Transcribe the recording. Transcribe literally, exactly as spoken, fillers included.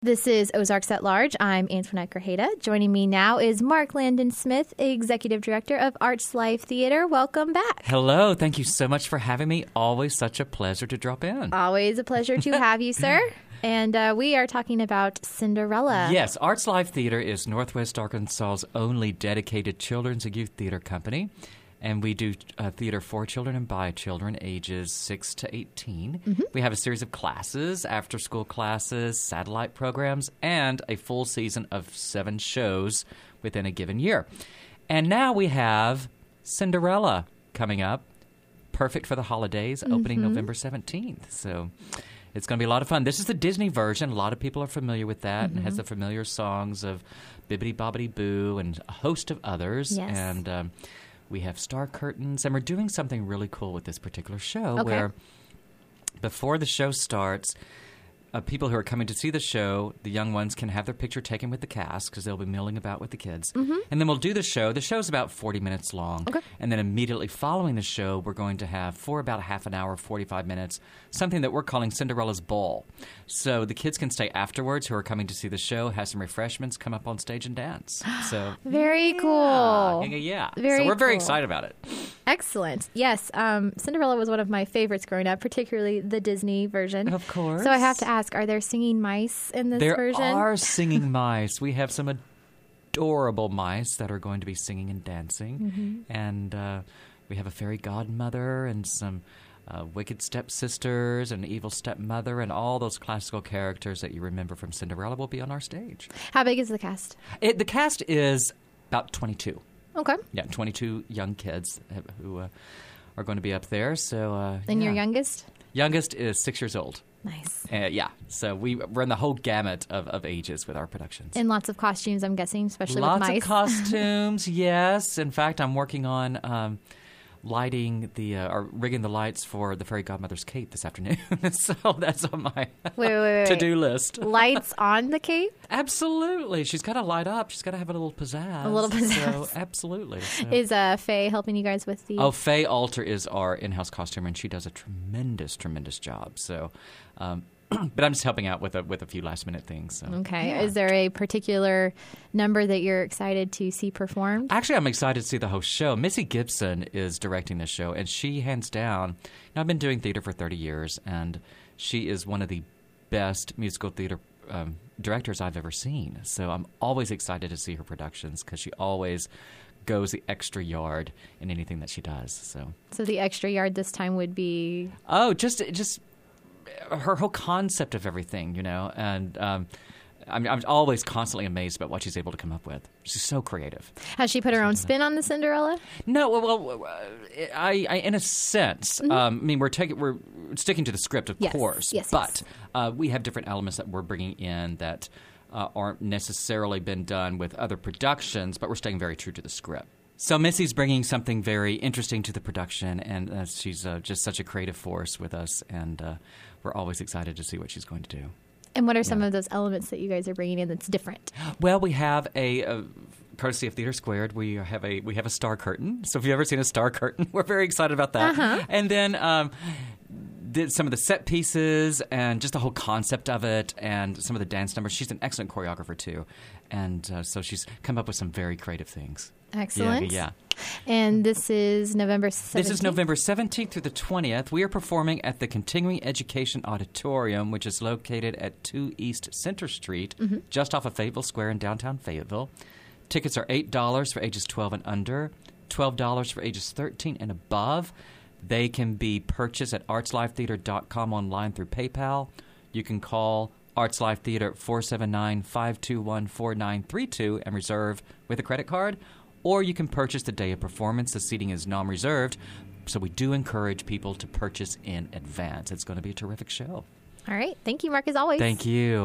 This is Ozarks at Large. I'm Antoinette Grajeda. Joining me now is Mark Landon Smith, Executive Director of Arts Live Theater. Welcome back. Hello. Thank you so much for having me. Always such a pleasure to drop in. Always a pleasure to have you, sir. And uh, we are talking about Cinderella. Yes. Arts Live Theater is Northwest Arkansas's only dedicated children's and youth theater company. And we do uh, theater for children and by children, ages six to eighteen. Mm-hmm. We have a series of classes, after-school classes, satellite programs, and a full season of seven shows within a given year. And now we have Cinderella coming up, perfect for the holidays, mm-hmm. opening November seventeenth. So it's going to be a lot of fun. This is the Disney version. A lot of people are familiar with that, mm-hmm. and it has the familiar songs of Bibbidi Bobbidi Boo and a host of others. Yes. And um, we have star curtains, and we're doing something really cool with this particular show okay. where before the show starts, uh, people who are coming to see the show, the young ones can have their picture taken with the cast because they'll be milling about with the kids. Mm-hmm. And then we'll do the show. The show's about forty minutes long. Okay. And then immediately following the show, we're going to have, for about half an hour, forty-five minutes, something that we're calling Cinderella's Ball. So the kids can stay afterwards who are coming to see the show, have some refreshments, come up on stage and dance. So Very yeah. cool. Yeah, yeah. Very so we're very cool. excited about it. Excellent. Yes, um, Cinderella was one of my favorites growing up, particularly the Disney version. Of course. So I have to ask, are there singing mice in this there version? There are singing mice. We have some adorable mice that are going to be singing and dancing. Mm-hmm. And uh, we have a fairy godmother and some uh, wicked stepsisters and evil stepmother, and all those classical characters that you remember from Cinderella will be on our stage. How big is the cast? It, the cast is about twenty-two. Okay. Yeah, twenty-two young kids who uh, are going to be up there. So, uh, And yeah. your youngest? Youngest is six years old. Nice. Uh, yeah, so we run the whole gamut of, of ages with our productions. And lots of costumes, I'm guessing, especially Lots with mice. of costumes, yes. In fact, I'm working on um, lighting the uh, or rigging the lights for the fairy godmother's cape this afternoon. So that's on my wait, wait, wait, to-do list. Lights on the cape? Absolutely. She's got to light up. She's got to have a little pizzazz. A little pizzazz. So, absolutely. So. Is uh, Faye helping you guys with the... Oh, Faye Alter is our in-house costumer, and she does a tremendous, tremendous job. So, um, but I'm just helping out with a, with a few last-minute things. So. Okay. Yeah. Is there a particular number that you're excited to see performed? Actually, I'm excited to see the whole show. Missy Gibson is directing this show, and she, hands down, you know, I've been doing theater for thirty years, and she is one of the best musical theater um, directors I've ever seen. So I'm always excited to see her productions because she always goes the extra yard in anything that she does. So, so the extra yard this time would be... Oh, just just her whole concept of everything, you know, and um, I'm, I'm always constantly amazed about what she's able to come up with. She's so creative. Has she put her own spin on the Cinderella? No, well, well I, I, in a sense, mm-hmm. um, I mean, we're taking we're sticking to the script, of yes. course, yes, but yes. Uh, we have different elements that we're bringing in that uh, aren't necessarily been done with other productions, but we're staying very true to the script. So Missy's bringing something very interesting to the production, and uh, she's uh, just such a creative force with us, and uh, we're always excited to see what she's going to do. And what are some yeah. of those elements that you guys are bringing in that's different? Well, we have a, a courtesy of Theater Squared. We have a we have a star curtain. So if you've ever seen a star curtain, we're very excited about that. Uh-huh. And then um, did some of the set pieces and just the whole concept of it, and some of the dance numbers. She's an excellent choreographer too, and uh, so she's come up with some very creative things. Excellent. Yeah, yeah. And this is November seventeenth? This is November seventeenth through the twentieth. We are performing at the Continuing Education Auditorium, which is located at two East Center Street, mm-hmm. just off of Fayetteville Square in downtown Fayetteville. Tickets are eight dollars for ages twelve and under, twelve dollars for ages thirteen and above. They can be purchased at arts live theater dot com online through PayPal. You can call Arts Live Theater at four seven nine, five two one, four nine three two and reserve with a credit card. Or you can purchase the day of performance. The seating is non-reserved, so we do encourage people to purchase in advance. It's going to be a terrific show. All right. Thank you, Mark, as always. Thank you.